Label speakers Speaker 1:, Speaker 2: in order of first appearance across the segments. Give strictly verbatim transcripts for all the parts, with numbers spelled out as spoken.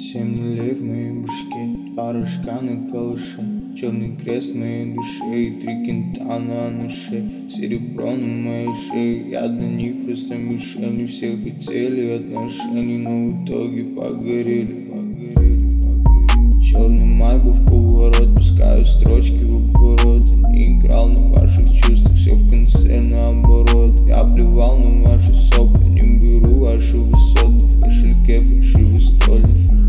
Speaker 1: Семь нулей в моей башке, пара шканы калыша, черный крест в моей душе и три кента на ноше. Серебро на моей шее, я для них просто мишень. Все хотели отношений, но в итоге погорели, погорели, погорели. Черный майбу в поворот, пускаю строчки в оборот. Не играл на ваших чувствах, все в конце наоборот. Я плевал на ваши сопли, не беру вашу высоту. В кошельке фальшивый столик.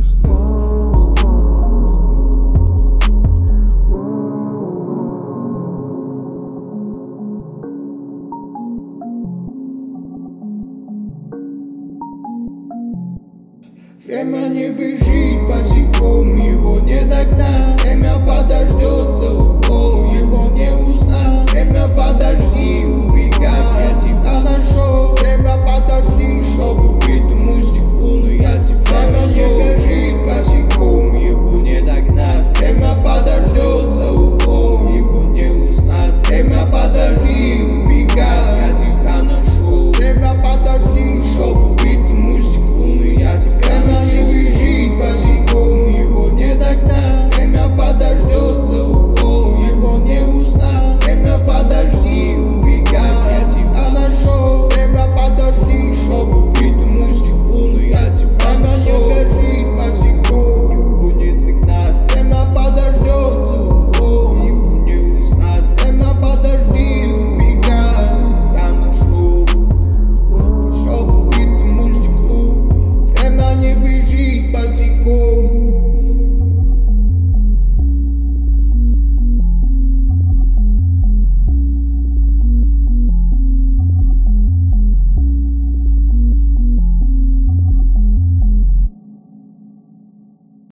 Speaker 2: Время не бежит босиком, его не догнать. Время подождет за углом, его не узнать. Время подожди.